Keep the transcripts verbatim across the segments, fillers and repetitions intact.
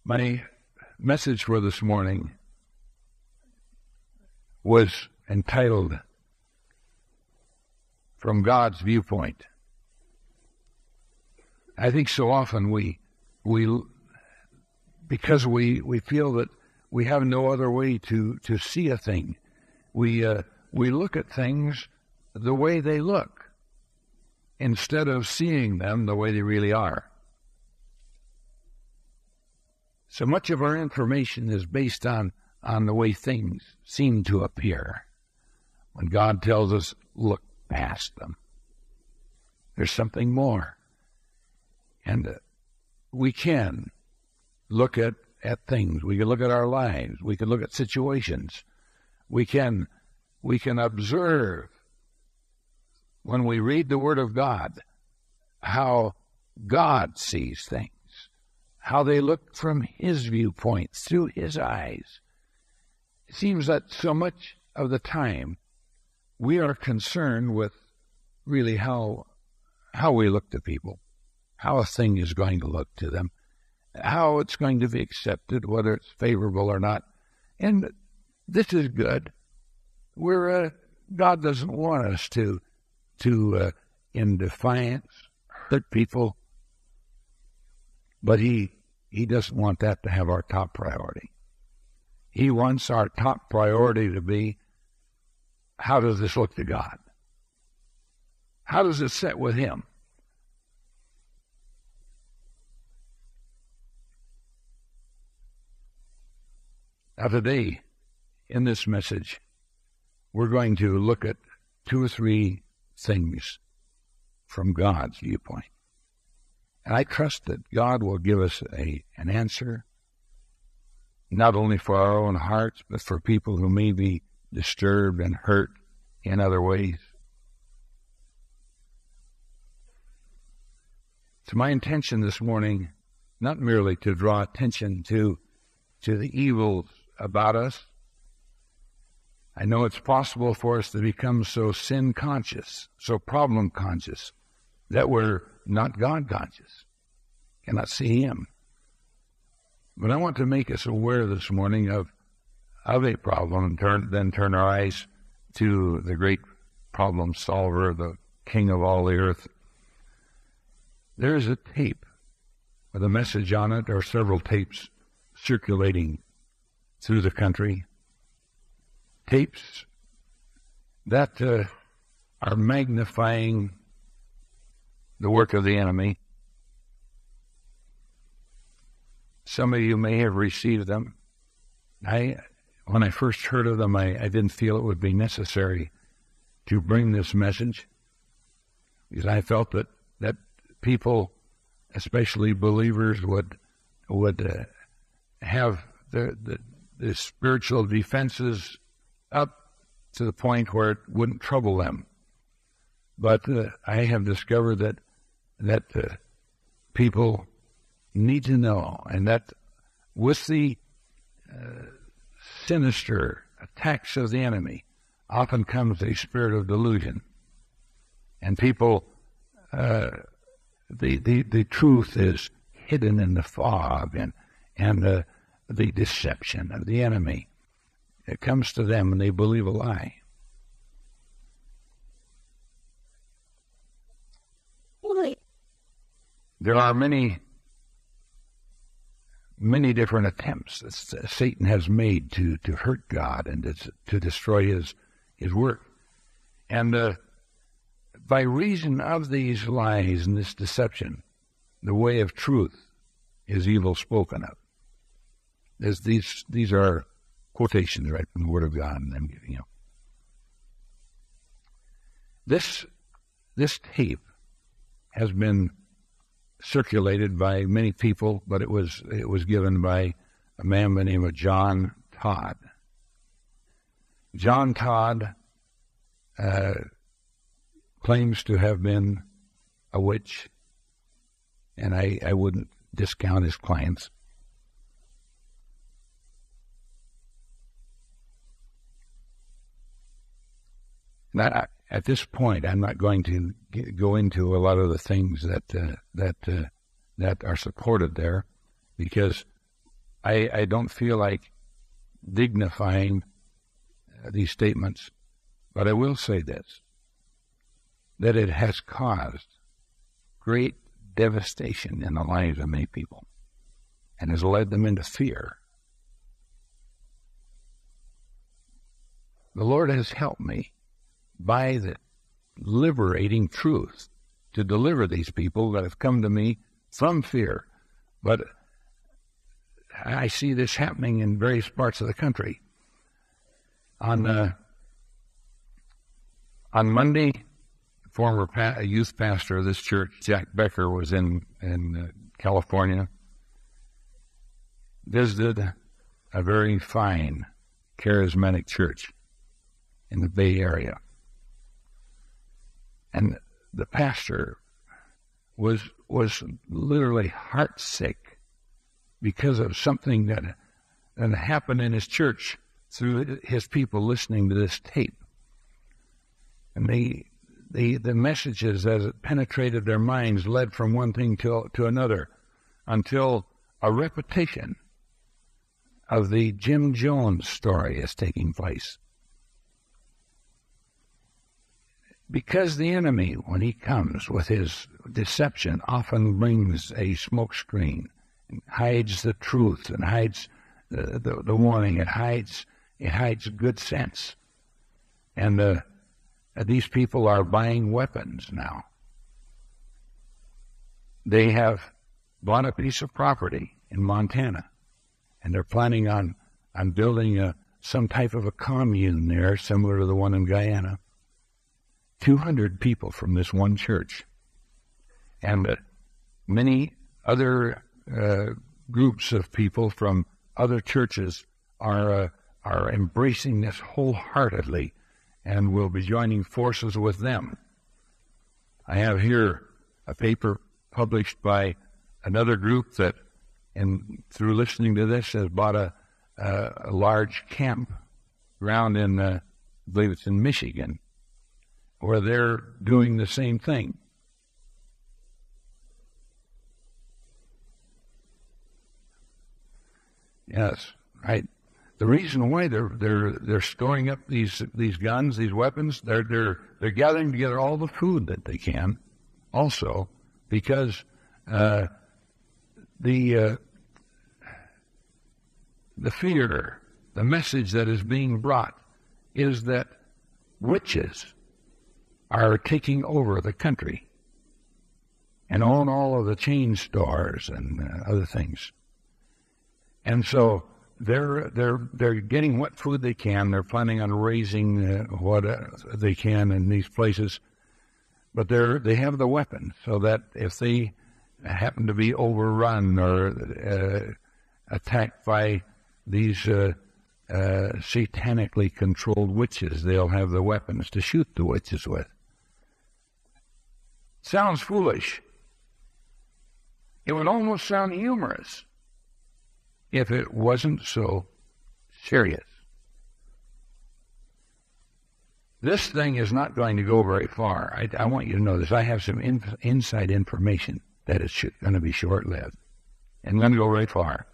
My message for this morning was entitled From God's Viewpoint. I think so often we, we, because we, we feel that we have no other way to, to see a thing, we, uh, we look at things the way they look instead of seeing them the way they really are. So much of our information is based on, on the way things seem to appear. When God tells us, look past them, there's something more. And uh, we can look at, at things. We can look at our lives. We can look at situations. We can, we can observe, when we read the Word of God, how God sees things, how they look from His viewpoint, through His eyes. It seems that so much of the time we are concerned with really how, how we look to people, how a thing is going to look to them, how it's going to be accepted, whether it's favorable or not. And this is good. We're, uh, God doesn't want us to, to uh, in defiance, hurt people, but He, He doesn't want that to have our top priority. He wants our top priority to be, how does this look to God? How does it sit with Him? Now today, in this message, we're going to look at two or three things from God's viewpoint. And I trust that God will give us a, an answer, not only for our own hearts, but for people who may be disturbed and hurt in other ways. It's my intention this morning not merely to draw attention to, to the evils about us. I know it's possible for us to become so sin-conscious, so problem-conscious, that we're not God-conscious, cannot see Him. But I want to make us aware this morning of, of a problem, and turn, then turn our eyes to the great problem solver, the King of all the earth. There is a tape with a message on it, or several tapes circulating through the country. Tapes that uh, are magnifying the work of the enemy. Some of you may have received them. I, when I first heard of them, I, I didn't feel it would be necessary to bring this message, because I felt that, that people, especially believers, would would uh, have the, the the spiritual defenses up to the point where it wouldn't trouble them. But uh, I have discovered that that uh, people need to know, and that with the uh, sinister attacks of the enemy often comes a spirit of delusion. And people, uh, the, the, the truth is hidden in the fog, and, and uh, the deception of the enemy. It comes to them and they believe a lie. There are many, many different attempts that Satan has made to, to hurt God and to, to destroy his, his work. And uh, by reason of these lies and this deception, the way of truth is evil spoken of. There's these, these are quotations right from the Word of God, and I'm giving you. This, this tape has been circulated by many people, but it was it was given by a man by the name of John Todd. John Todd uh, claims to have been a witch, and I, I wouldn't discount his claims. Now, at this point, I'm not going to get, go into a lot of the things that uh, that uh, that are supported there, because I, I don't feel like dignifying uh, these statements, but I will say this, that it has caused great devastation in the lives of many people and has led them into fear. The Lord has helped me by the liberating truth to deliver these people that have come to me from fear. But I see this happening in various parts of the country. On uh, on Monday, former pa- youth pastor of this church, Jack Becker, was in, in uh, California, visited a very fine, charismatic church in the Bay Area. And the pastor was was literally heartsick because of something that, that happened in his church through his people listening to this tape. And the the the messages as it penetrated their minds led from one thing to to another until a repetition of the Jim Jones story is taking place. Because the enemy, when he comes with his deception, often brings a smokescreen and hides the truth and hides the, the, the warning. It hides it hides good sense. And uh, these people are buying weapons now. They have bought a piece of property in Montana, and they're planning on, on building a, some type of a commune there, similar to the one in Guyana. two hundred people from this one church. And uh, many other uh, groups of people from other churches are uh, are embracing this wholeheartedly and will be joining forces with them. I have here a paper published by another group that, and through listening to this, has bought a, a, a large camp ground in, uh, I believe it's in Michigan, where they're doing the same thing. Yes, right. The reason why they're they're they're storing up these these guns, these weapons, they're they're they're gathering together all the food that they can, also because uh, the uh, the fear, the message that is being brought, is that witches are taking over the country and own all of the chain stores and uh, other things. And so they're they're they're getting what food they can. They're planning on raising uh, what uh, they can in these places, but they're they have the weapons so that if they happen to be overrun or uh, attacked by these uh, uh, satanically controlled witches, they'll have the weapons to shoot the witches with. Sounds foolish. It would almost sound humorous if it wasn't so serious. This thing is not going to go very far. I, I want you to know this. I have some in, inside information that it's going to be short-lived and going to go very far.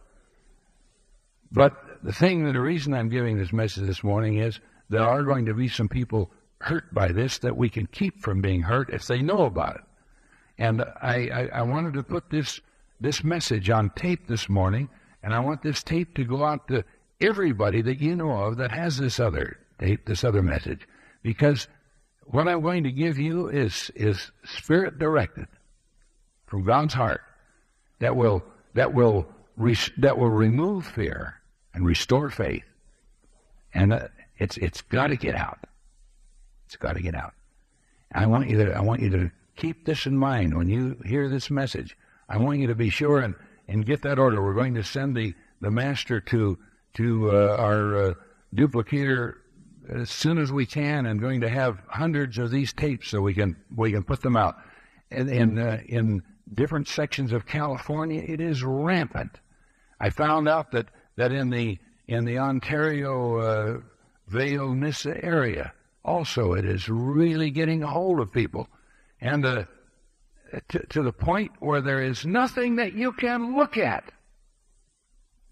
But the thing, that the reason I'm giving this message this morning is there are going to be some people hurt by this that we can keep from being hurt if they know about it. And I, I, I wanted to put this this message on tape this morning, and I want this tape to go out to everybody that you know of that has this other tape, this other message, because what I'm going to give you is is spirit-directed from God's heart that will that will res, that will remove fear and restore faith, and uh, it's it's got to get out. It's got to get out. I want you to I want you to keep this in mind when you hear this message. I want you to be sure and, and get that order. We're going to send the, the master to to uh, our uh, duplicator as soon as we can, and going to have hundreds of these tapes so we can we can put them out. And in uh, in different sections of California, it is rampant. I found out that, that in the in the Ontario uh, Vail-Nissa area, also, it is really getting a hold of people, and uh, to, to the point where there is nothing that you can look at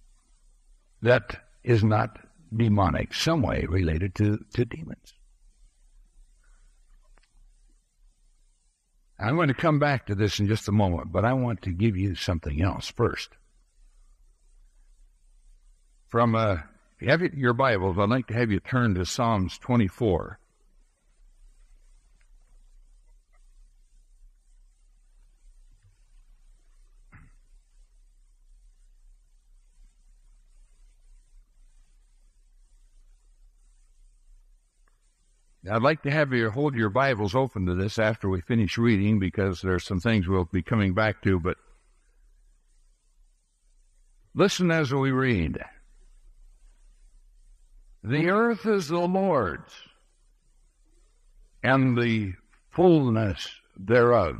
that is not demonic, some way related to, to demons. I'm going to come back to this in just a moment, but I want to give you something else first. From uh, if you have your Bibles, I'd like to have you turn to Psalms twenty-four. I'd like to have you hold your Bibles open to this after we finish reading, because there's some things we'll be coming back to, but listen as we read. The earth is the Lord's, and the fullness thereof,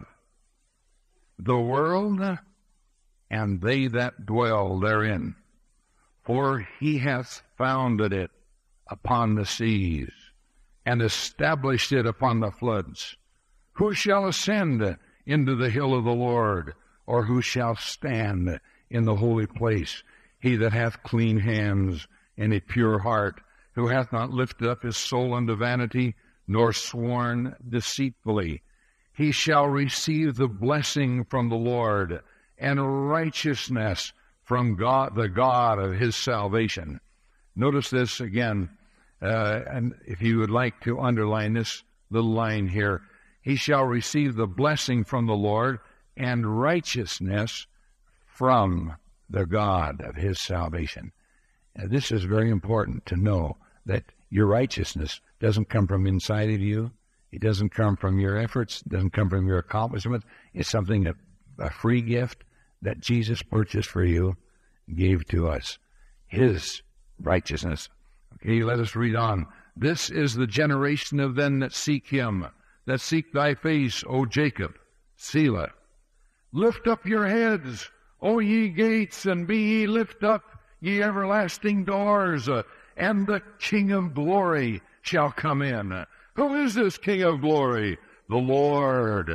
the world and they that dwell therein. For he hath founded it upon the seas, and established it upon the floods. Who shall ascend into the hill of the Lord, or who shall stand in the holy place? He that hath clean hands and a pure heart, who hath not lifted up his soul unto vanity, nor sworn deceitfully. He shall receive the blessing from the Lord, and righteousness from God, the God of his salvation. Notice this again. Uh, and if you would like to underline this little line here, he shall receive the blessing from the Lord and righteousness from the God of his salvation. Now, this is very important to know, that your righteousness doesn't come from inside of you. It doesn't come from your efforts. It doesn't come from your accomplishments. It's something, a, a free gift that Jesus purchased for you, gave to us. His righteousness. Okay, let us read on. This is the generation of them that seek him, that seek thy face, O Jacob. Selah. Lift up your heads, O ye gates, and be ye lift up, ye everlasting doors, and the King of glory shall come in. Who is this King of glory? The Lord.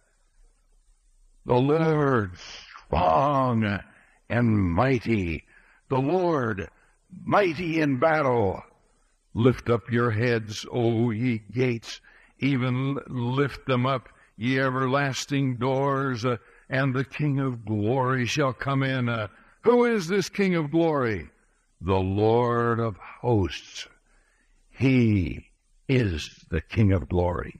The Lord strong and mighty. The Lord mighty in battle. Lift up your heads, O ye gates, even lift them up, ye everlasting doors, uh, and the King of glory shall come in. Uh, who is this King of glory? The Lord of hosts. He is the King of glory.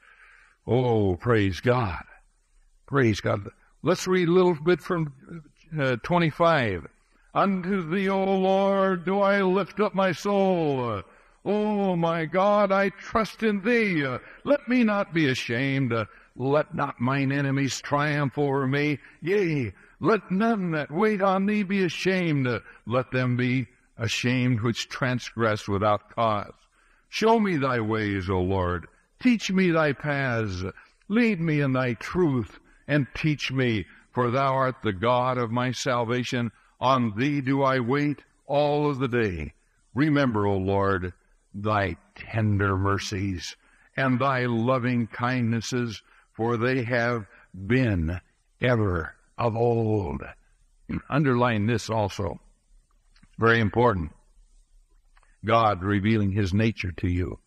Oh, praise God. Praise God. Let's read a little bit from uh, twenty-five. Unto thee, O Lord, do I lift up my soul. O my God, I trust in thee. Let me not be ashamed. Let not mine enemies triumph over me. Yea, let none that wait on thee be ashamed. Let them be ashamed which transgress without cause. Show me thy ways, O Lord. Teach me thy paths. Lead me in thy truth, and teach me, for thou art the God of my salvation. On thee do I wait all of the day. Remember, O Lord, thy tender mercies and thy loving kindnesses, for they have been ever of old. Underline this also. Very important. God revealing his nature to you.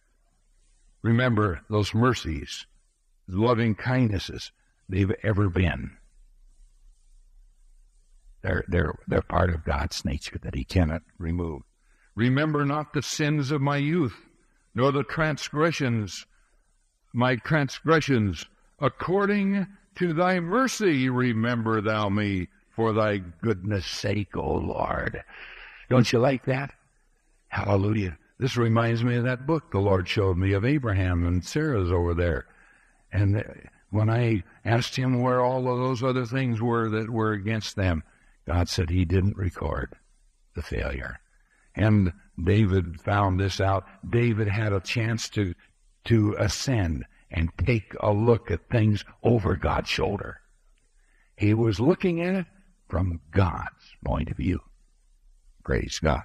Remember those mercies, loving kindnesses, they've ever been. They're, they're, they're part of God's nature that he cannot remove. Remember not the sins of my youth, nor the transgressions, my transgressions. According to thy mercy remember thou me, for thy goodness' sake, O Lord. Don't you like that? Hallelujah. This reminds me of that book the Lord showed me of Abraham and Sarah's over there. And when I asked him where all of those other things were that were against them, God said he didn't record the failure. And David found this out. David had a chance to, to ascend and take a look at things over God's shoulder. He was looking at it from God's point of view. Praise God.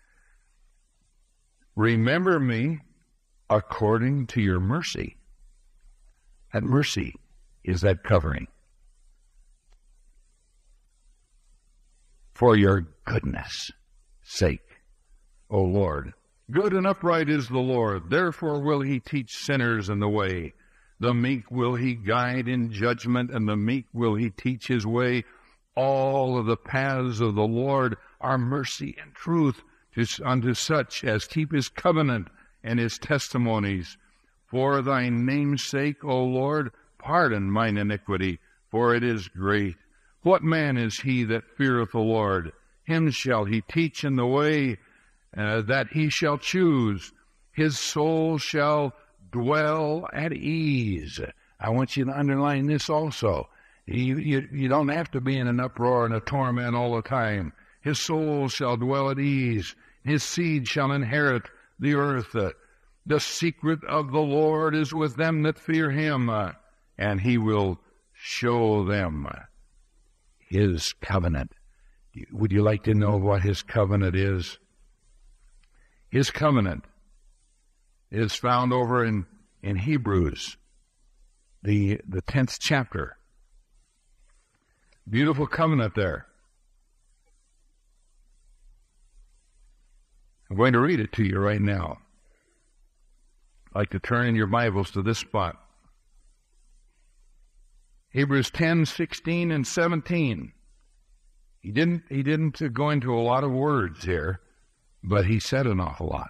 Remember me according to your mercy. That mercy is that covering. For your goodness. sake, O Lord. Good and upright is the Lord, therefore will he teach sinners in the way. The meek will he guide in judgment, and the meek will he teach his way. All of the paths of the Lord are mercy and truth to, unto such as keep his covenant and his testimonies. For thy name's sake, O Lord, pardon mine iniquity, for it is great. What man is he that feareth the Lord? Him shall he teach in the way uh, that he shall choose. His soul shall dwell at ease. I want you to underline this also. You, you, you don't have to be in an uproar and a torment all the time. His soul shall dwell at ease. His seed shall inherit the earth. Uh, the secret of the Lord is with them that fear him, uh, and he will show them his covenant. Would you like to know what his covenant is? His covenant is found over in, in Hebrews, the, the tenth chapter. Beautiful covenant there. I'm going to read it to you right now. I'd like to turn in your Bibles to this spot. Hebrews ten, sixteen, and seventeen. He didn't, he didn't go into a lot of words here, but he said an awful lot.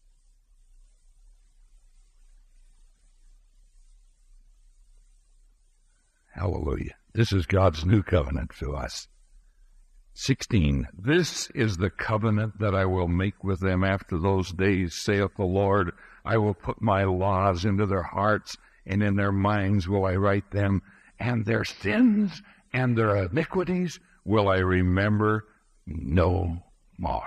Hallelujah. This is God's new covenant to us. sixteen. This is the covenant that I will make with them after those days, saith the Lord. I will put my laws into their hearts, and in their minds will I write them, and their sins and their iniquities will I remember no more.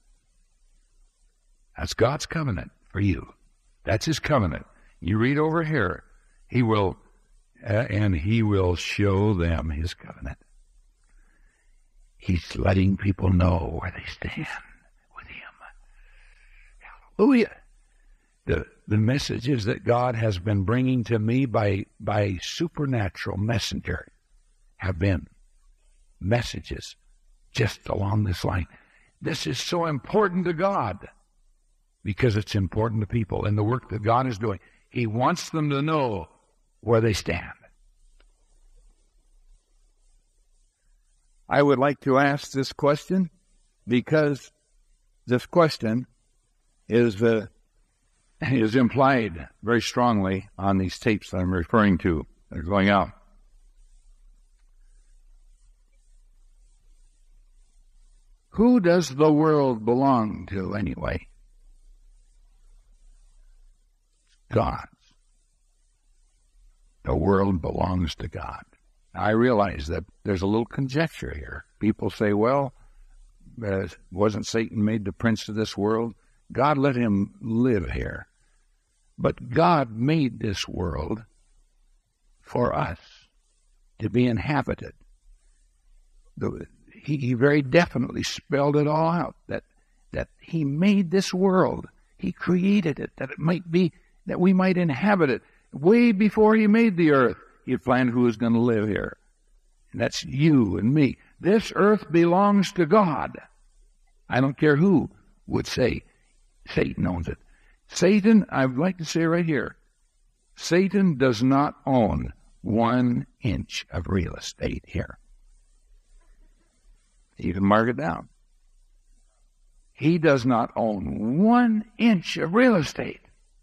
That's God's covenant for you. That's his covenant. You read over here, he will, uh, and he will show them his covenant. He's letting people know where they stand with him. Hallelujah. The, the messages that God has been bringing to me by, by supernatural messenger have been messages just along this line. This is so important to God because it's important to people and the work that God is doing. He wants them to know where they stand. I would like to ask this question because this question is uh, is implied very strongly on these tapes that I'm referring to that are going out. Who does the world belong to anyway? God. The world belongs to God. I realize that there's a little conjecture here. People say, well, uh, wasn't Satan made the prince of this world? God let him live here. But God made this world for us to be inhabited. The, he, he very definitely spelled it all out, that, that he made this world. He created it, that it might be, that we might inhabit it. Way before he made the earth, he had planned who was going to live here. And that's you and me. This earth belongs to God. I don't care who would say Satan owns it. Satan, I'd like to say right here, Satan does not own one inch of real estate here. You can mark it down. He does not own one inch of real estate.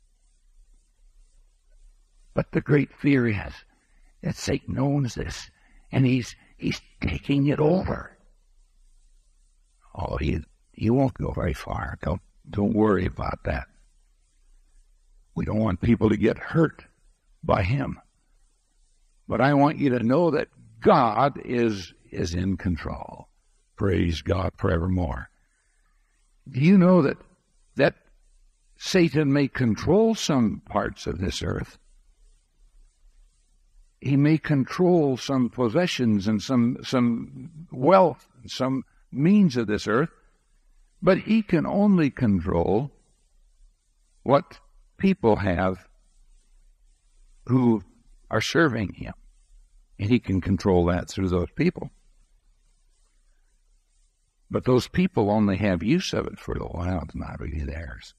But the great fear is that Satan owns this, and he's he's taking it over. Oh, he he won't go very far. Don't don't worry about that. We don't want people to get hurt by him. But I want you to know that God is is in control. Praise God forevermore. Do you know that that Satan may control some parts of this earth? He may control some possessions and some some wealth and some means of this earth, but he can only control what people have who are serving him. And he can control that through those people. But those people only have use of it for a while. It's not really theirs.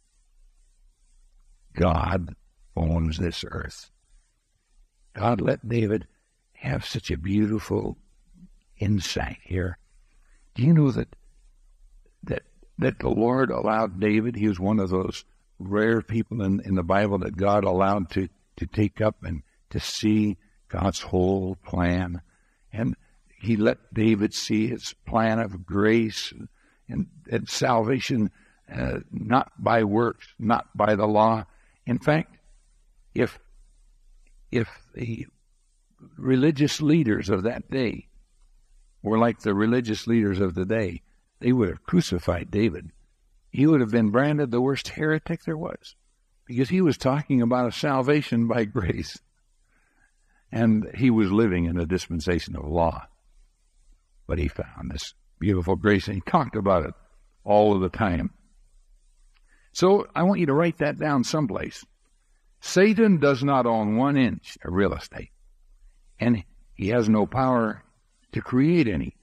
God owns this earth. God let David have such a beautiful insight here. Do you know that that that the Lord allowed David, he was one of those rare people in, in the Bible that God allowed to, to take up and to see God's whole plan. And he let David see his plan of grace and, and salvation, uh, not by works, not by the law. In fact, if if the religious leaders of that day were like the religious leaders of the day, they would have crucified David. He would have been branded the worst heretic there was, because he was talking about a salvation by grace. And he was living in a dispensation of law. But he found this beautiful grace, and he talked about it all of the time. So I want you to write that down someplace. Satan does not own one inch of real estate, and he has no power to create any.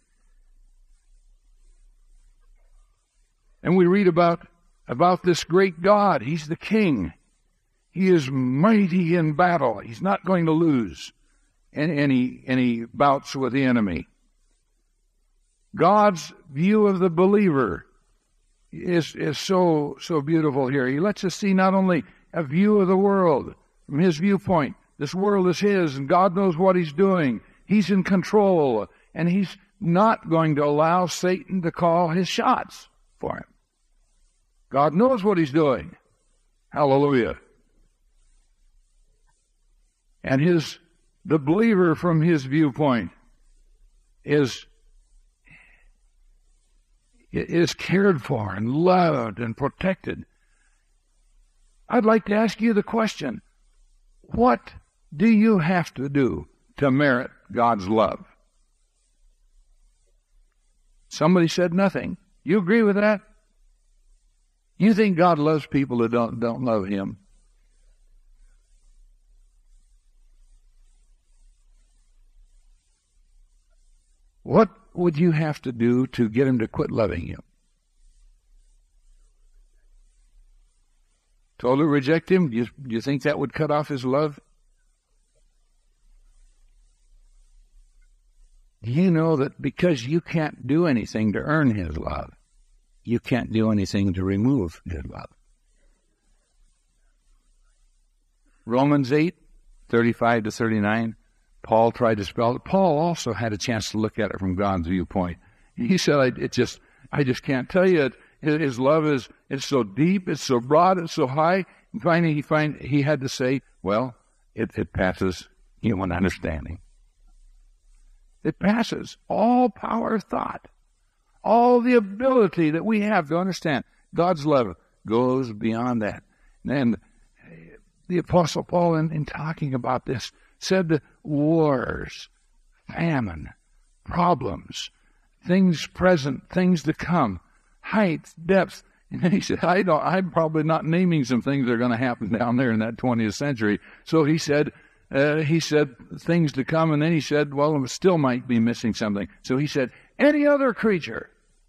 And we read about, about this great God. He's the king. He is mighty in battle. He's not going to lose any, any, any bouts with the enemy. God's view of the believer is, is so, so beautiful here. He lets us see not only a view of the world from his viewpoint. This world is his, and God knows what he's doing. He's in control, and he's not going to allow Satan to call his shots for him. God knows what he's doing. Hallelujah. And his, the believer from his viewpoint is, is cared for and loved and protected. I'd like to ask you the question, what do you have to do to merit God's love? Somebody said nothing. You agree with that? You think God loves people that don't, don't love him? What would you have to do to get him to quit loving you? Totally reject him? Do you, do you think that would cut off his love? Do you know that because you can't do anything to earn his love, you can't do anything to remove his love? Romans eight, thirty-five to thirty-nine, Paul tried to spell it. Paul also had a chance to look at it from God's viewpoint. He said, I, it just, I just can't tell you. It, his love is, it's so deep, it's so broad, it's so high. And finally, he find he had to say, well, it, it passes human understanding. It passes all power of thought. All the ability that we have to understand God's love goes beyond that. And the Apostle Paul, in, in talking about this, said that wars, famine, problems, things present, things to come, height, depth. And he said, I don't, I'm probably not naming some things that are going to happen down there in that twentieth century. So he said, uh, he said things to come, and then he said, well, I still might be missing something. So he said, any other creature,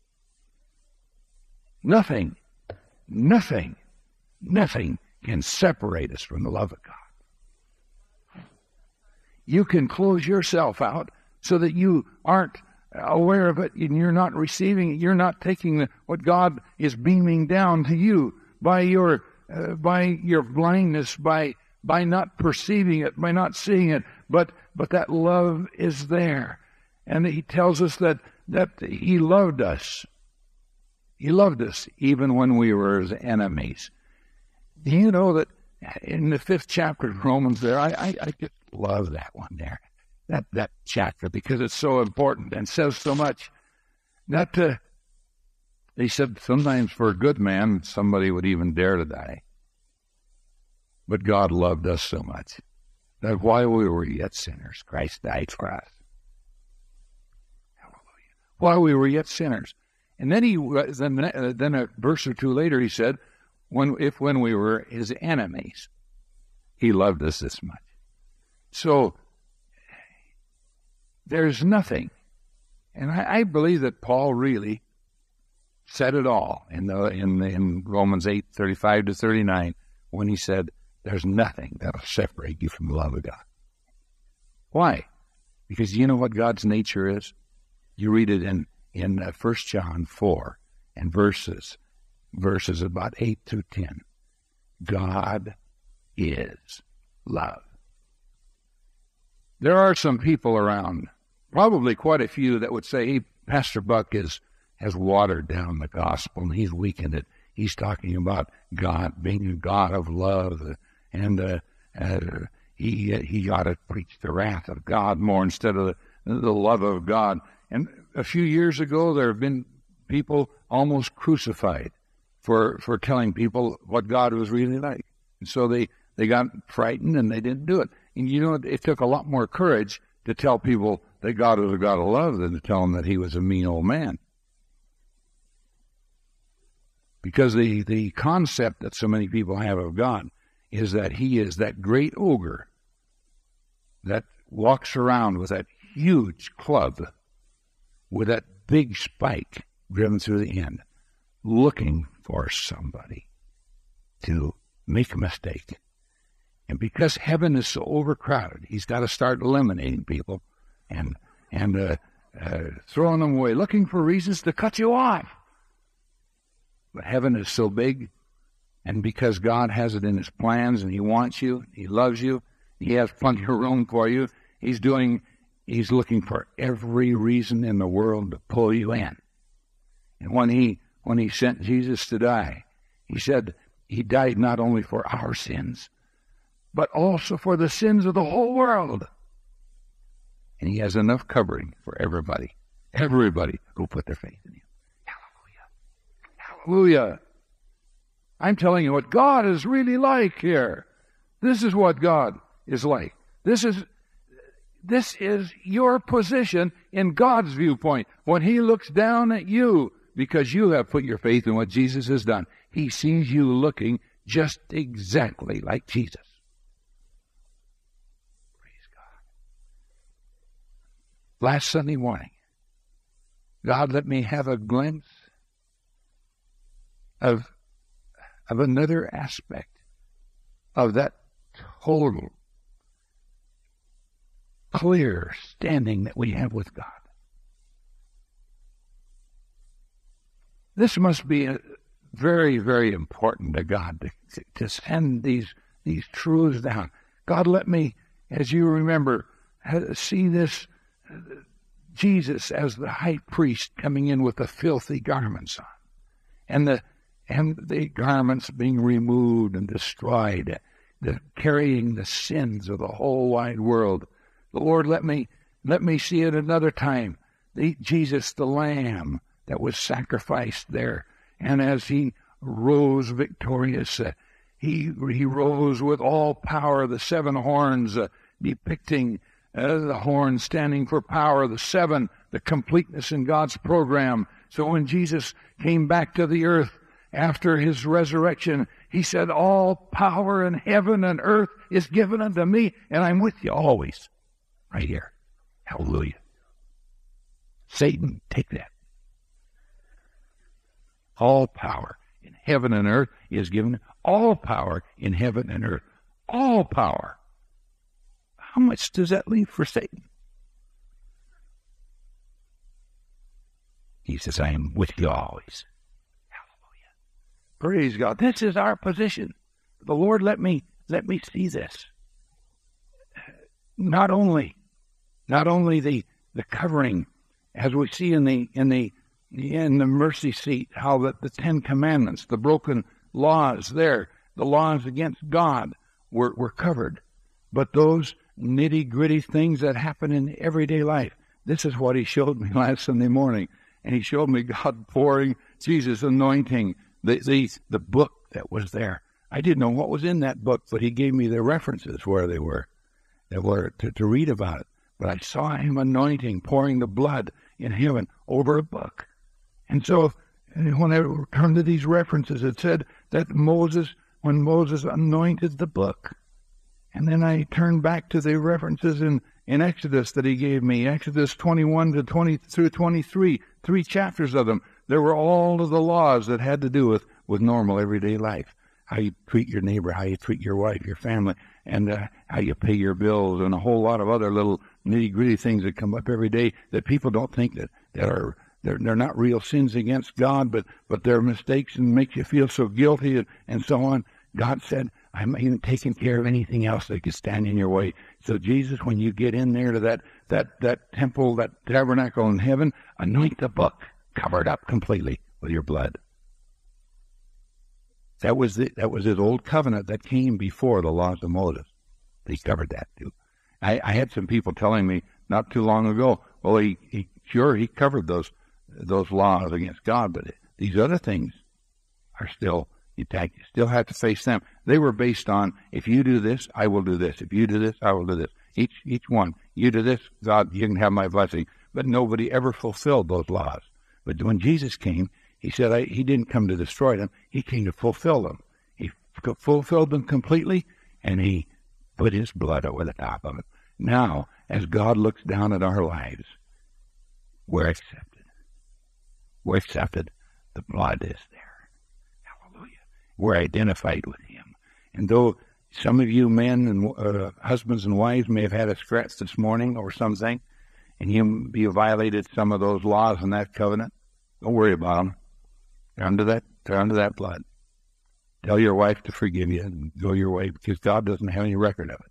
nothing, nothing, nothing can separate us from the love of God. You can close yourself out so that you aren't aware of it and you're not receiving it. You're not taking the, what God is beaming down to you by your uh, by your blindness, by by not perceiving it, by not seeing it. But but that love is there, and He tells us that that He loved us. He loved us even when we were His enemies. Do you know that in the fifth chapter of Romans there, I, I, I just love that one there, that, that chapter, because it's so important and says so much. That uh, he said sometimes for a good man, somebody would even dare to die. But God loved us so much that while we were yet sinners, Christ died for us. Hallelujah. While we were yet sinners. And then he, then, then a verse or two later, he said, When, if when we were his enemies, he loved us this much. So, there's nothing. And I, I believe that Paul really said it all in the in in Romans eight thirty-five to thirty-nine when he said, "There's nothing that'll separate you from the love of God." Why? Because you know what God's nature is. You read it in in uh, First John four and verses verses about eight through ten. God is love. There are some people around, probably quite a few, that would say, "Hey, Pastor Buck is has watered down the gospel and he's weakened it. He's talking about God being a God of love, and uh, uh, he he ought to preach the wrath of God more instead of the, the love of God." And a few years ago, there have been people almost crucified for for telling people what God was really like. And so they, they got frightened and they didn't do it. And you know, it took a lot more courage to tell people that God was a God of love than to tell them that he was a mean old man. Because the, the concept that so many people have of God is that he is that great ogre that walks around with that huge club with that big spike driven through the end, looking for somebody to make a mistake. And because heaven is so overcrowded, he's got to start eliminating people and and uh, uh, throwing them away, looking for reasons to cut you off. But heaven is so big, and because God has it in his plans, and he wants you, he loves you, he has plenty of room for you, he's doing, he's looking for every reason in the world to pull you in. And when he when he sent Jesus to die, he said he died not only for our sins, but also for the sins of the whole world. And he has enough covering for everybody, everybody who put their faith in him. Hallelujah. I'm telling you what God is really like here. This is what God is like. This is this is your position in God's viewpoint. When he looks down at you, because you have put your faith in what Jesus has done, he sees you looking just exactly like Jesus. Praise God. Last Sunday morning, God let me have a glimpse of, of another aspect of that total, clear standing that we have with God. This must be a very, very important to God to, to send these, these truths down. God, let me, as you remember, see this uh, Jesus as the high priest coming in with the filthy garments on, and the and the garments being removed and destroyed, the carrying the sins of the whole wide world. The Lord, let me let me see it another time. The Jesus, the Lamb that was sacrificed there, and as he rose victorious, uh, he he rose with all power, the seven horns uh, depicting uh, the horns standing for power, the seven, the completeness in God's program. So when Jesus came back to the earth after his resurrection, he said, "All power in heaven and earth is given unto me, and I'm with you always." Right here. Hallelujah. Satan, take that. All power in heaven and earth is given. All power in heaven and earth. All power. How much does that leave for Satan? He says, "I am with you always." Hallelujah. Praise God. This is our position. The Lord, let me let me see this. Not only, not only the the covering, as we see in the in the in the mercy seat, how the, the Ten Commandments, the broken laws there, the laws against God were, were covered. But those nitty-gritty things that happen in everyday life, this is what he showed me last Sunday morning. And he showed me God pouring, Jesus anointing, the, the, the book that was there. I didn't know what was in that book, but he gave me the references where they were, that were to, to read about it. But I saw him anointing, pouring the blood in heaven over a book. And so when I turned to these references, it said that Moses, when Moses anointed the book. And then I turned back to the references in, in Exodus that he gave me, Exodus twenty-one to twenty through twenty-three, three chapters of them. There were all of the laws that had to do with, with normal everyday life. How you treat your neighbor, how you treat your wife, your family, and uh, how you pay your bills, and a whole lot of other little nitty-gritty things that come up every day that people don't think that, that are, they're, they're not real sins against God, but, but they're mistakes and make you feel so guilty and, and so on. God said, I'm even taking care of anything else that could stand in your way. So Jesus, when you get in there to that, that, that temple, that tabernacle in heaven, anoint the book, cover it up completely with your blood. That was the, that was his old covenant that came before the laws of Moses. He covered that too. I, I had some people telling me not too long ago, well, he, he sure he covered those those laws against God, but these other things are still intact. You still have to face them. They were based on, if you do this, I will do this. If you do this, I will do this. Each each one, you do this, God, you can have my blessing. But nobody ever fulfilled those laws. But when Jesus came, he said I, he didn't come to destroy them. He came to fulfill them. He f- fulfilled them completely, and he put his blood over the top of it. Now, as God looks down at our lives, we're accepted. We're accepted. The blood is there. Hallelujah. We're identified with him. And though some of you men and uh, husbands and wives may have had a scratch this morning or something, and you, you violated some of those laws in that covenant, don't worry about them. They're under that, they're under that blood. Tell your wife to forgive you and go your way, because God doesn't have any record of it.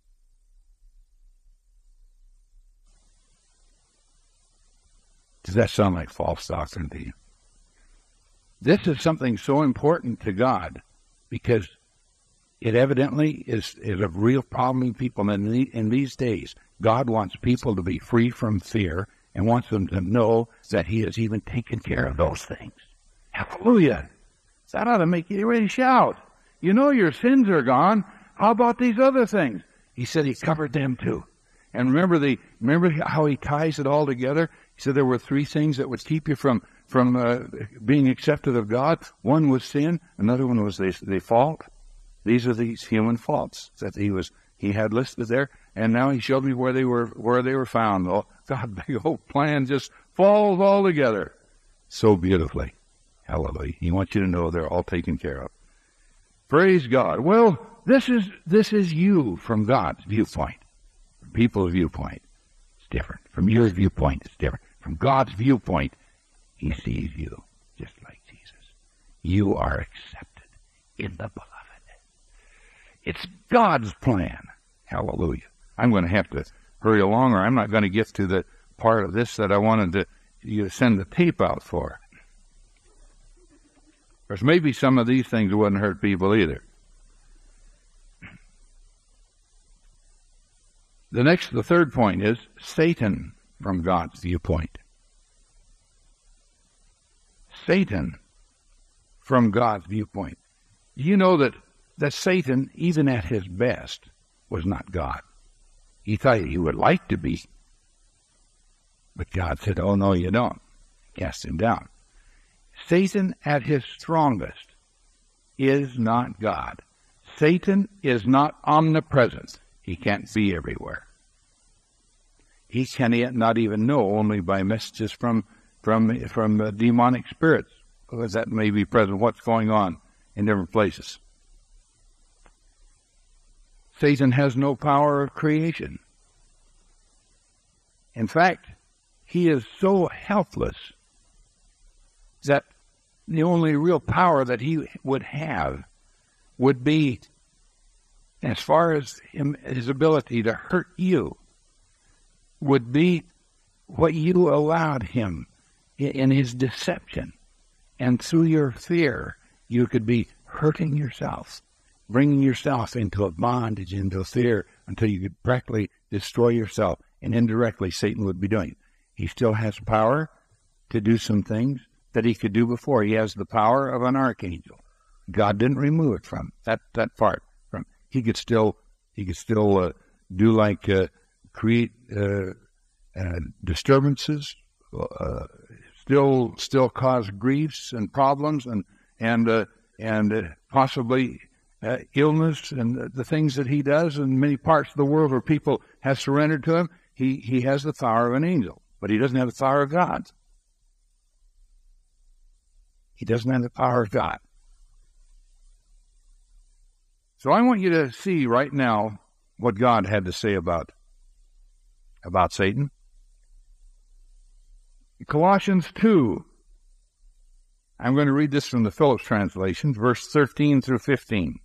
Does that sound like false doctrine to you? This is something so important to God because it evidently is, is a real problem in people in, the, in these days. God wants people to be free from fear and wants them to know that he has even taken care of those things. Hallelujah. That ought to make you ready to shout. You know your sins are gone. How about these other things? He said he covered them too. And remember the remember how he ties it all together? He said there were three things that would keep you from, from uh, being accepted of God. One was sin. Another one was the, the fault. These are these human faults that he was he had listed there. And now he showed me where they were where they were found. Oh, God, the whole plan just falls all together so beautifully. Hallelujah. He wants you to know they're all taken care of. Praise God. Well, this is this is you from God's viewpoint. From people's viewpoint, it's different. From your viewpoint, it's different. From God's viewpoint, he sees you just like Jesus. You are accepted in the beloved. It's God's plan. Hallelujah. I'm going to have to hurry along, or I'm not going to get to the part of this that I wanted to you send the tape out for. Because maybe some of these things wouldn't hurt people either. The next, the third point is Satan from God's viewpoint. Satan from God's viewpoint. You know that, that Satan, even at his best, was not God. He thought he would like to be. But God said, oh, no, you don't. Cast him down. Satan at his strongest is not God. Satan is not omnipresent. He can't be everywhere. He cannot even know only by messages from from from uh, demonic spirits, because that may be present. What's going on in different places? Satan has no power of creation. In fact, he is so helpless that the only real power that he would have would be, as far as him, his ability to hurt you, would be what you allowed him in, in his deception. And through your fear, you could be hurting yourself, bringing yourself into a bondage, into a fear, until you could practically destroy yourself. And indirectly, Satan would be doing it. He still has power to do some things that he could do before. He has the power of an archangel. God didn't remove it from that that part. From he could still he could still uh, do like uh, create uh, uh, disturbances, uh, still still cause griefs and problems and and uh, and uh, possibly uh, illness and the, the things that he does in many parts of the world where people have surrendered to him. He he has the power of an angel, but he doesn't have the power of God. He doesn't have the power of God. So I want you to see right now what God had to say about, about Satan. Colossians two. I'm going to read this from the Phillips translation, verse thirteen through fifteen.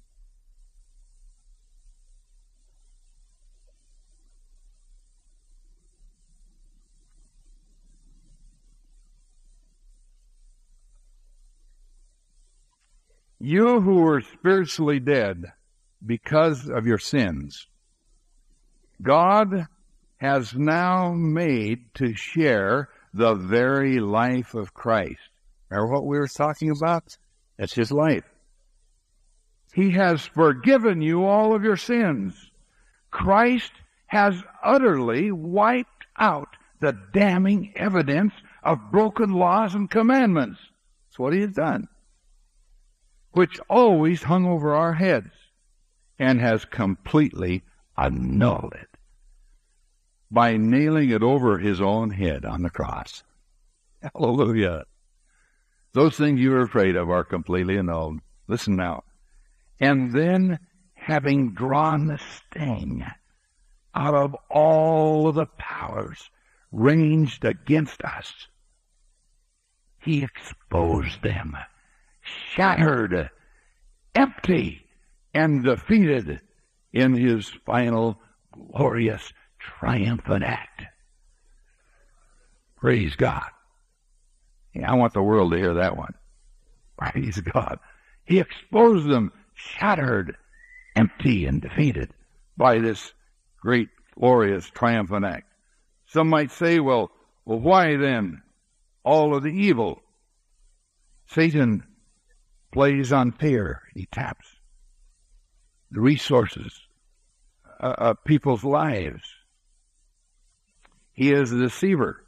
You who were spiritually dead because of your sins, God has now made to share the very life of Christ. Remember what we were talking about? That's his life. He has forgiven you all of your sins. Christ has utterly wiped out the damning evidence of broken laws and commandments. That's what he has done, which always hung over our heads, and has completely annulled it by nailing it over his own head on the cross. Hallelujah. Those things you were afraid of are completely annulled. Listen now. And then, having drawn the sting out of all of the powers ranged against us, he exposed them, shattered, empty, and defeated in his final glorious triumphant act. Praise God. Yeah, I want the world to hear that one. Praise God. He exposed them, shattered, empty, and defeated by this great, glorious, triumphant act. Some might say, well, well, why then all of the evil? Satan plays on fear. He taps the resources uh, of people's lives. He is a deceiver.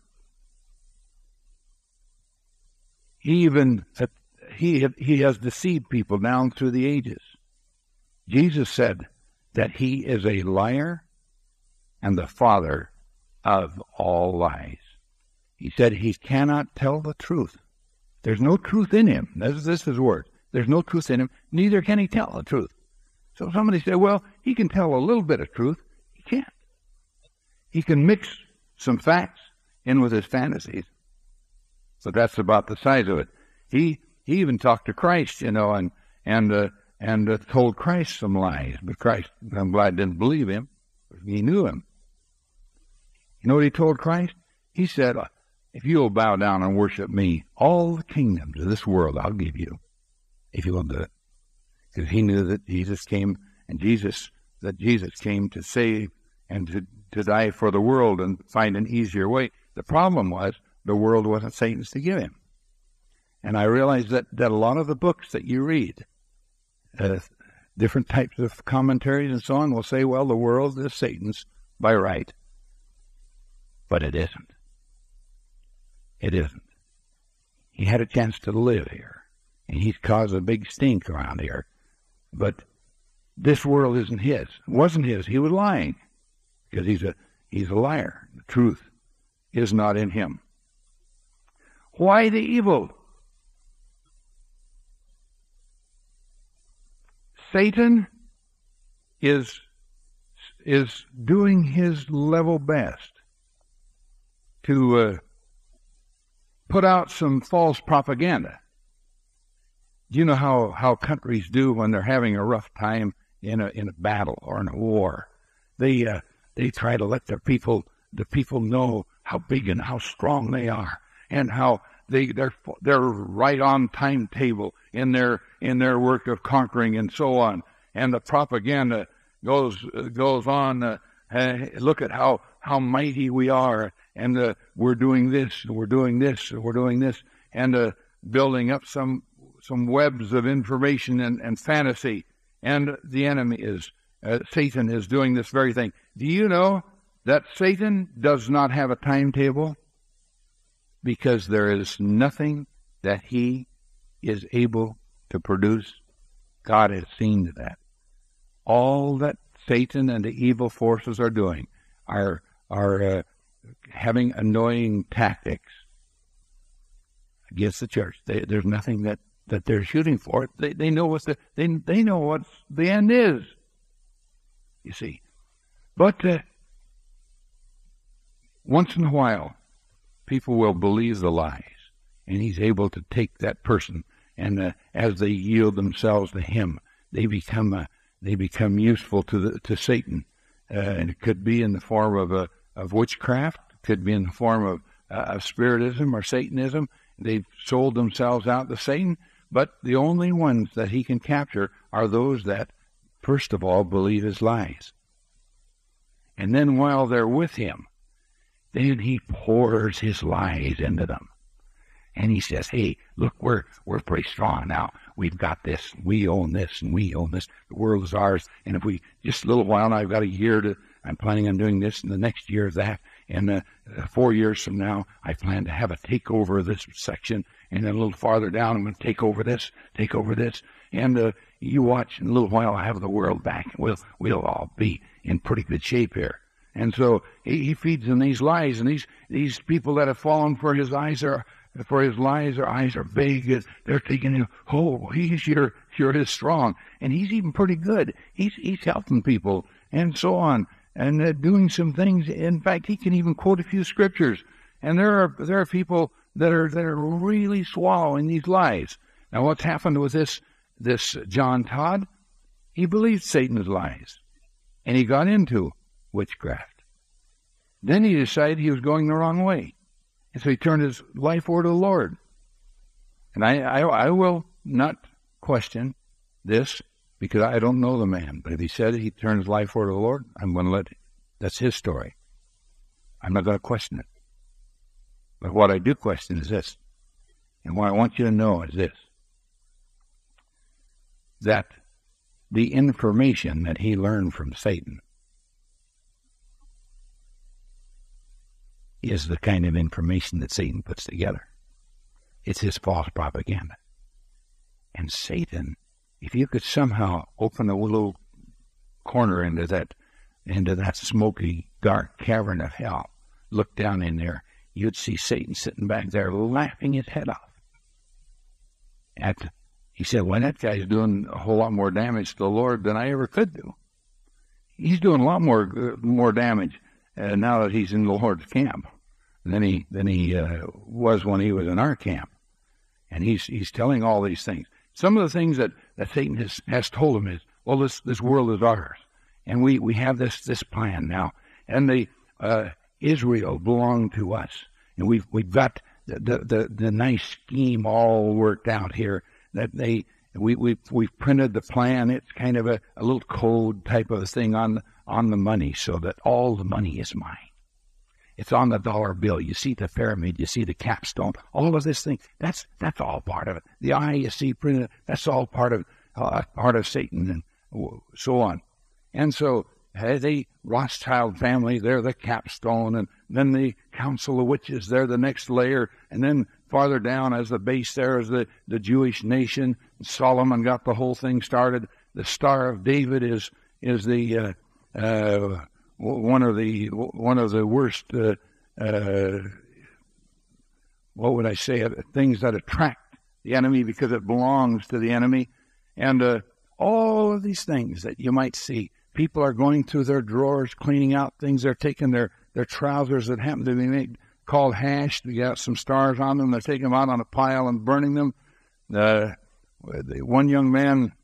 He even uh, he he has deceived people down through the ages. Jesus said that he is a liar and the father of all lies. He said he cannot tell the truth. There's no truth in him. This is, this is his word. There's no truth in him. Neither can he tell the truth. So somebody said, well, he can tell a little bit of truth. He can't. He can mix some facts in with his fantasies. So that's about the size of it. He he even talked to Christ, you know, and and uh, and uh, told Christ some lies. But Christ, I'm glad, didn't believe him. He knew him. You know what he told Christ? He said, if you'll bow down and worship me, all the kingdoms of this world I'll give you, if you will do it. Because he knew that Jesus came, and Jesus, that Jesus came to save and to, to die for the world and find an easier way. The problem was, the world wasn't Satan's to give him. And I realized that, that a lot of the books that you read, uh, different types of commentaries and so on, will say, well, the world is Satan's by right. But it isn't. It isn't. He had a chance to live here, and he's caused a big stink around here. But this world isn't his. It wasn't his. He was lying, because he's a he's a liar. The truth is not in him. Why the evil? Satan is is doing his level best to uh, put out some false propaganda. Do you know how, how countries do when they're having a rough time in a in a battle or in a war? They uh, they try to let their people the people know how big and how strong they are, and how they they're they're right on timetable in their in their work of conquering and so on. And the propaganda goes uh, goes on. Uh, uh, look at how how mighty we are, and uh, we're doing this, we're doing this, we're doing this, and uh, building up some some webs of information and, and fantasy. And the enemy is uh, Satan is doing this very thing. Do you know that Satan does not have a timetable? Because there is nothing that he is able to produce. God has seen to that. All that Satan and the evil forces are doing are are uh, having annoying tactics against the church. They, there's nothing that, that they're shooting for. They they know what the they they know what the end is. You see, but uh, once in a while, people will believe the lies, and he's able to take that person, and uh, as they yield themselves to him, they become uh, they become useful to the to Satan, uh, and it could be in the form of a of witchcraft, it could be in the form of uh, of spiritism or Satanism. They've sold themselves out to Satan, but the only ones that he can capture are those that, first of all, believe his lies, and then while they're with him, then he pours his lies into them. And he says, hey, look, we're we're pretty strong now. We've got this. We own this, and we own this. The world is ours. And if we, just a little while now, I've got a year to, I'm planning on doing this, and the next year that. And uh, uh, four years from now, I plan to have a takeover of this section. And then a little farther down, I'm going to take over this, take over this. And uh, you watch, in a little while, I'll have the world back. And we'll, we'll all be in pretty good shape here. And so he, he feeds them these lies, and these these people that have fallen for his eyes are for his lies. Their eyes are big. They're thinking, oh, he's sure sure is strong, and he's even pretty good. He's he's helping people and so on, and uh, doing some things. In fact, he can even quote a few scriptures. And there are there are people that are that are really swallowing these lies. Now, what's happened with this this John Todd? He believed Satan's lies, and he got into witchcraft. Then he decided he was going the wrong way, and so he turned his life over to the Lord. And I, I, I will not question this because I don't know the man. But if he said he turned his life over to the Lord, I'm going to let it. That's his story. I'm not going to question it. But what I do question is this, and what I want you to know is this: that the information that he learned from Satan is the kind of information that Satan puts together. It's his false propaganda. And Satan, if you could somehow open a little corner into that, into that smoky, dark cavern of hell, look down in there, you'd see Satan sitting back there laughing his head off. At, he said, well, that guy's doing a whole lot more damage to the Lord than I ever could do. He's doing a lot more uh, more damage Uh, now that he's in the Lord's camp, than he than he uh, was when he was in our camp, and he's he's telling all these things. Some of the things that, that Satan has, has told him is, well, this this world is ours, and we, we have this this plan now, and the uh, Israel belonged to us, and we've we've got the the, the the nice scheme all worked out here. That they we we we've printed the plan. It's kind of a, a little code type of thing on the, on the money, so that all the money is mine. It's on the dollar bill. You see the pyramid, you see the capstone, all of this thing. That's that's all part of it. The eye you see printed, that's all part of uh, part of Satan, and so on. And so uh, the Rothschild family, they're the capstone, and then the Council of Witches, they're the next layer, and then farther down as the base there is the, the Jewish nation. Solomon got the whole thing started. The Star of David is is the uh, uh, one of the one of the worst. Uh, uh, what would I say? Things that attract the enemy because it belongs to the enemy, and uh, all of these things that you might see. People are going through their drawers, cleaning out things. They're taking their their trousers that happen to be made, called hash. They got some stars on them. They're taking them out on a pile and burning them. Uh, the one young man,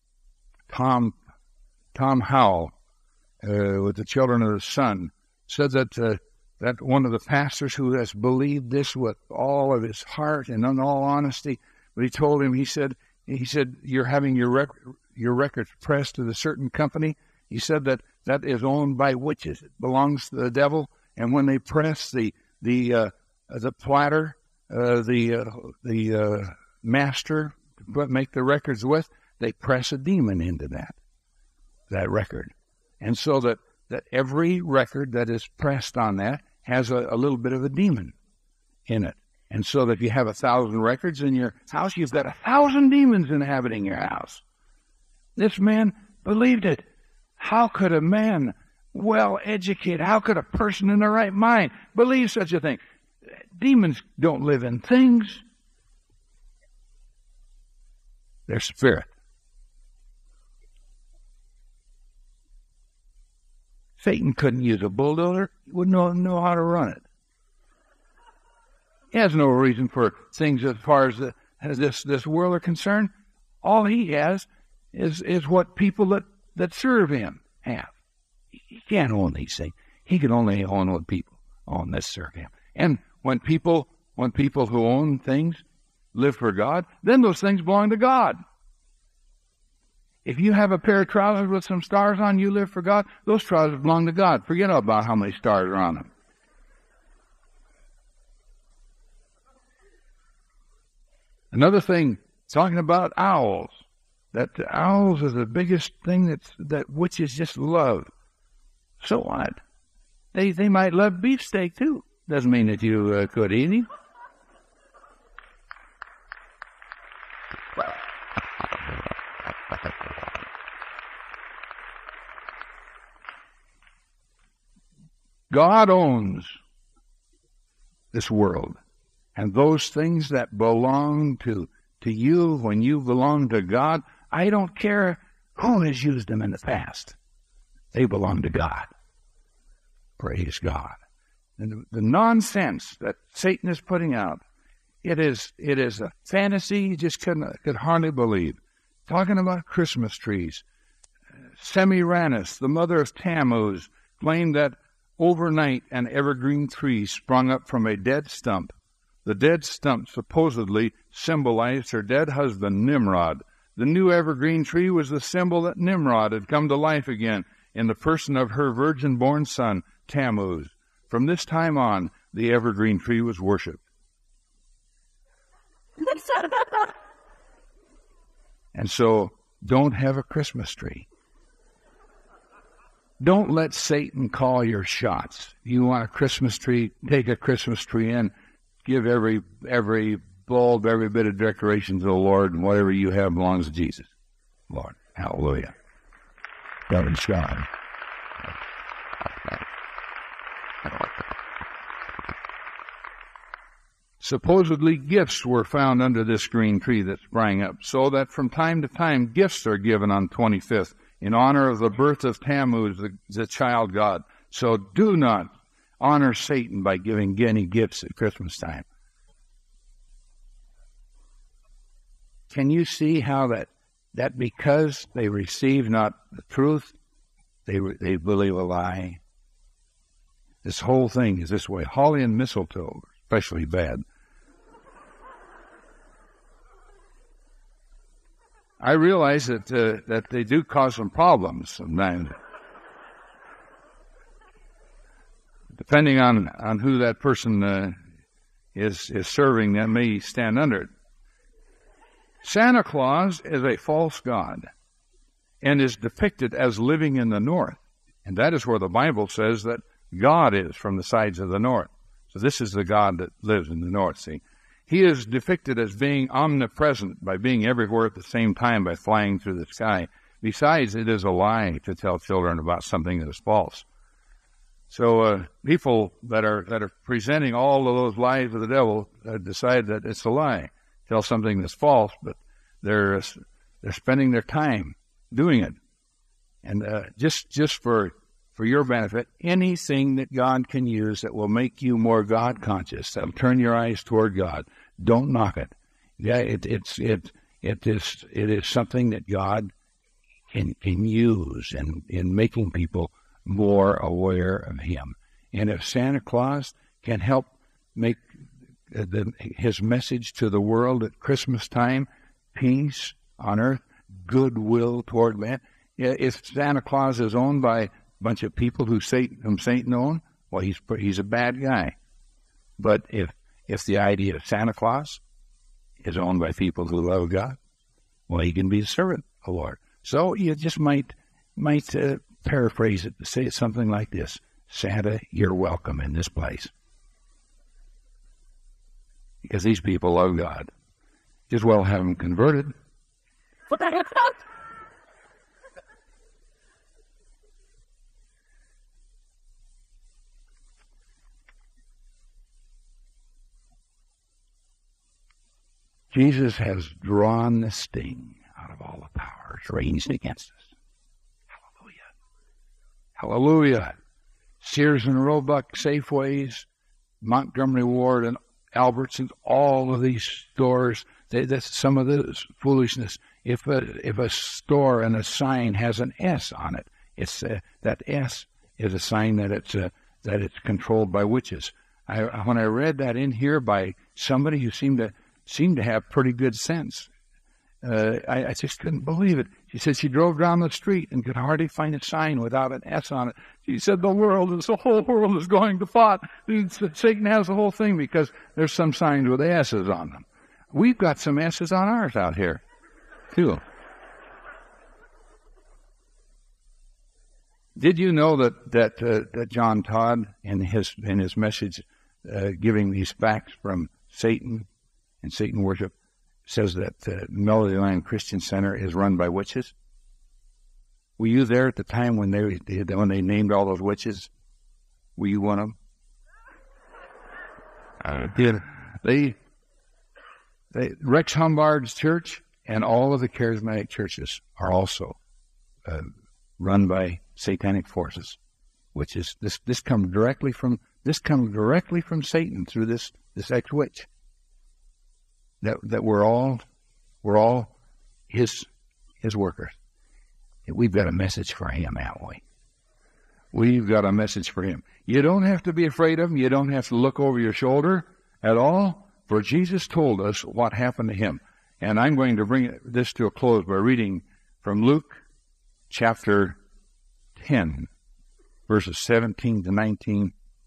Tom Tom Howell, uh, with the Children of the Sun, said that uh, that one of the pastors who has believed this with all of his heart and in all honesty, but he told him, he said, he said, you're having your rec- your records pressed to a certain company. He said that that is owned by witches. It belongs to the devil. And when they press the the uh, the platter, uh, the uh, the uh, master to make the records with, they press a demon into that that record, and so that that every record that is pressed on that has a, a little bit of a demon in it. And so that if you have a thousand records in your house, you've got a thousand demons inhabiting your house. This man believed it. How could a man well educated, how could a person in their right mind believe such a thing? Demons don't live in things. They're spirit. Satan couldn't use a bulldozer. He wouldn't know, know how to run it. He has no reason for things as far as, the, as this, this world are concerned. All he has is, is what people that, that serve him have. He can't own these things. He can only own what people own that serve him. And when people, when people who own things live for God, then those things belong to God. If you have a pair of trousers with some stars on, you live for God, those trousers belong to God. Forget about how many stars are on them. Another thing, talking about owls, that owls are the biggest thing that's, that witches just love. So what? They they might love beefsteak too. Doesn't mean that you uh, could eat it. God owns this world, and those things that belong to, to you when you belong to God, I don't care who has used them in the past. They belong to God. Praise God. And the, the nonsense that Satan is putting out, it is it is a fantasy you just couldn't, could hardly believe. Talking about Christmas trees. Semiramis, the mother of Tammuz, claimed that overnight an evergreen tree sprung up from a dead stump. The dead stump supposedly symbolized her dead husband, Nimrod. The new evergreen tree was the symbol that Nimrod had come to life again in the person of her virgin-born son, Tammuz. From this time on, the evergreen tree was worshipped. And so, don't have a Christmas tree. Don't let Satan call your shots. You want a Christmas tree, take a Christmas tree in, give every every bulb, every bit of decoration to the Lord, and whatever you have belongs to Jesus. Lord, hallelujah. God God. Supposedly gifts were found under this green tree that sprang up, so that from time to time gifts are given on twenty-fifth in honor of the birth of Tammuz, the, the child god. So do not honor Satan by giving any gifts at Christmas time. Can you see how that, that because they receive not the truth, they, they believe a lie? This whole thing is this way. Holly and mistletoe are especially bad. I realize that uh, that they do cause some problems sometimes. Depending on, on who that person uh, is is serving, that may stand under it. Santa Claus is a false god and is depicted as living in the north. And that is where the Bible says that God is from the sides of the north. So this is the God that lives in the north, see. He is depicted as being omnipresent by being everywhere at the same time by flying through the sky. Besides, it is a lie to tell children about something that is false. So uh, people that are that are presenting all of those lies of the devil uh, decide that it's a lie, tell something that's false, but they're uh, they're spending their time doing it. And uh, just just for for your benefit, anything that God can use that will make you more God conscious, that'll turn your eyes toward God, don't knock it. Yeah, it it's it it is it is something that God can can use in in making people more aware of Him. And if Santa Claus can help make the, his message to the world at Christmas time, peace on earth, goodwill toward man. If Santa Claus is owned by a bunch of people who Satan, whom Satan owned, well, he's he's a bad guy. But if if the idea of Santa Claus is owned by people who love God, well, he can be a servant of the Lord. So you just might might uh, paraphrase it to say something like this: Santa, you're welcome in this place. Because these people love God. Just well have them converted. What the heck? Jesus has drawn the sting out of all the powers raged against us. Hallelujah. Hallelujah. Sears and Roebuck, Safeways, Montgomery Ward, and Albertsons, all of these stores, they, that's some of this foolishness. If a, if a store and a sign has an S on it, it's uh, that S is a sign that it's uh, that it's controlled by witches. I, when I read that in here by somebody who seemed to seemed to have pretty good sense, uh, I, I just couldn't believe it. She said she drove down the street and could hardly find a sign without an S on it. She said the world is the whole world is going to pot. Satan has the whole thing because there's some signs with S's on them. We've got some S's on ours out here, too. Did you know that that, uh, that John Todd, in his in his message, uh, giving these facts from Satan and Satan worship, says that uh, Melody Land Christian Center is run by witches? Were you there at the time when they when they named all those witches? Were you one of them? Uh, did they, they Rex Humbard's church and all of the charismatic churches are also uh, run by satanic forces, which is this. This comes directly from this comes directly from Satan through this this ex-witch. That that we're all we're all his his workers. We've got a message for him, haven't we? We've got a message for him. You don't have to be afraid of him. You don't have to look over your shoulder at all, for Jesus told us what happened to him. And I'm going to bring this to a close by reading from Luke chapter ten, verses seventeen to nineteen.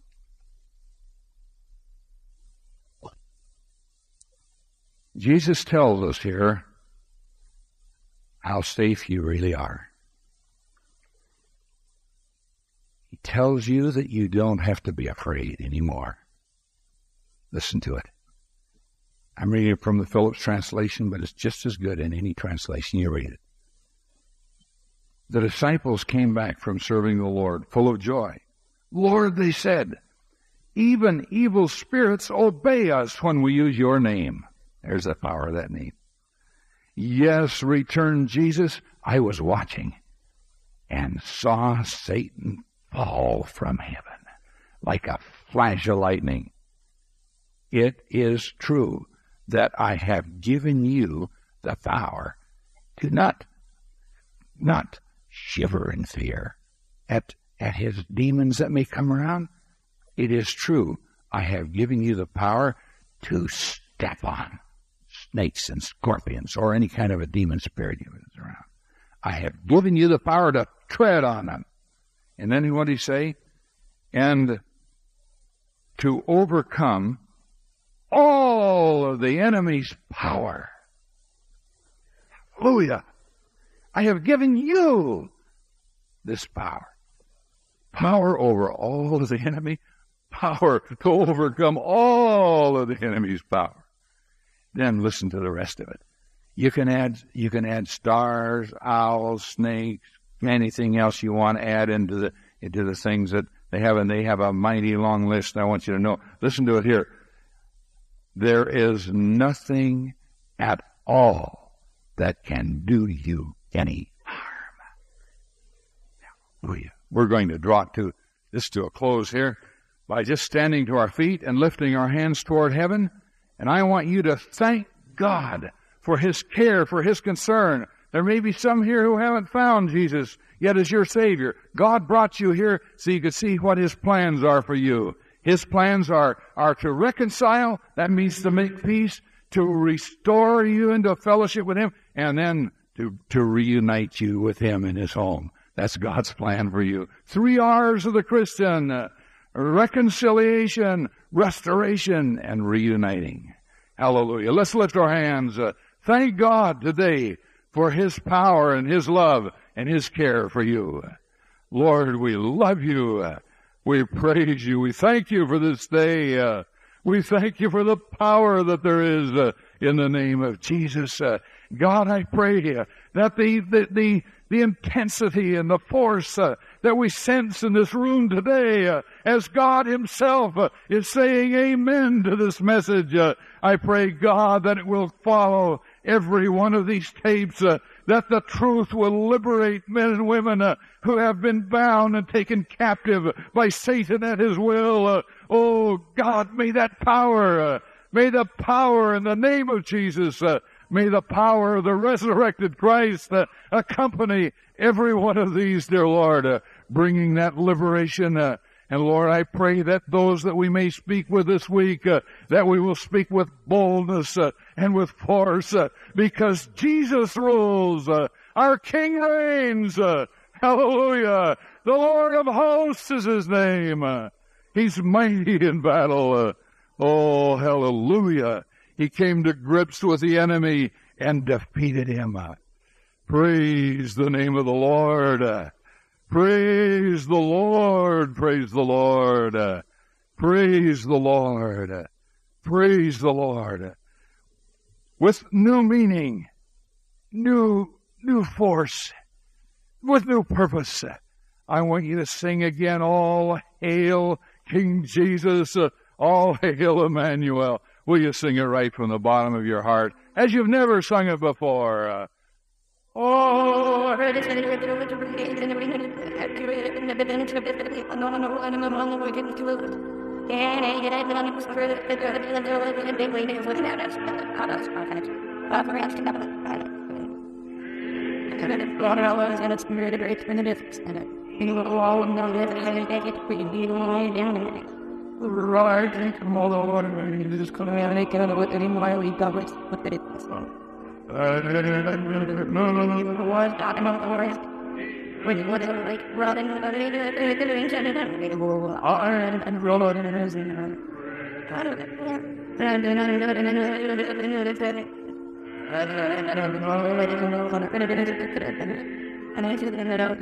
Jesus tells us here how safe you really are. He tells you that you don't have to be afraid anymore. Listen to it. I'm reading it from the Phillips translation, but it's just as good in any translation you read it. The disciples came back from serving the Lord, full of joy. Lord, they said, even evil spirits obey us when we use your name. There's the power of that name. Yes, returned Jesus, I was watching and saw Satan fall from heaven like a flash of lightning. It is true that I have given you the power to not, not shiver in fear at, at his demons that may come around. It is true, I have given you the power to step on snakes and scorpions or any kind of a demon spirit that's around. I have given you the power to tread on them. And then what did he say? And to overcome all of the enemy's power. Hallelujah. I have given you this power. Power over all of the enemy. Power to overcome all of the enemy's power. Then listen to the rest of it. You can add, you can add stars, owls, snakes, anything else you want to add into the, into the things that they have, and they have a mighty long list. I want you to know. Listen to it here. There is nothing at all that can do you any harm. Hallelujah. We're going to draw to this to a close here by just standing to our feet and lifting our hands toward heaven. And I want you to thank God for his care, for his concern. There may be some here who haven't found Jesus yet as your Savior. God brought you here so you could see what his plans are for you. His plans are, are to reconcile, that means to make peace, to restore you into fellowship with him, and then to, to reunite you with him in his home. That's God's plan for you. Three R's of the Christian: uh, reconciliation, restoration, and reuniting. Hallelujah. Let's lift our hands. Uh, thank God today for his power and his love and his care for you. Lord, we love you. Uh, we praise you. We thank you for this day. Uh, we thank you for the power that there is uh, in the name of Jesus. Uh, God, I pray uh, that the, the, the, the intensity and the force uh, that that we sense in this room today, uh, as God himself uh, is saying amen to this message. Uh, I pray, God, that it will follow every one of these tapes, uh, that the truth will liberate men and women uh, who have been bound and taken captive by Satan at his will. Uh, oh, God, may that power, uh, may the power in the name of Jesus, uh, may the power of the resurrected Christ uh, accompany every one of these, dear Lord, uh, bringing that liberation. Uh, and Lord, I pray that those that we may speak with this week, uh, that we will speak with boldness uh, and with force, uh, because Jesus rules. Uh, our King reigns. Uh, hallelujah. The Lord of hosts is his name. Uh, he's mighty in battle. Uh, oh, hallelujah. He came to grips with the enemy and defeated him. Uh, praise the name of the Lord. Uh, praise the Lord. Praise the Lord. Uh, praise the Lord. Uh, praise the Lord. Uh, with new meaning, new, new force, with new purpose. Uh, I want you to sing again, all hail King Jesus, uh, all hail Emmanuel. Will you sing it right from the bottom of your heart, as you've never sung it before? Uh, oh, right, come all over, you just come out and make it out of what any more we got with what it is. No, no, no, no, why talking about the rest? When you want to like running, and roll out and everything. And I just ended up.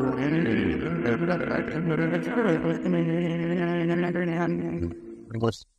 English.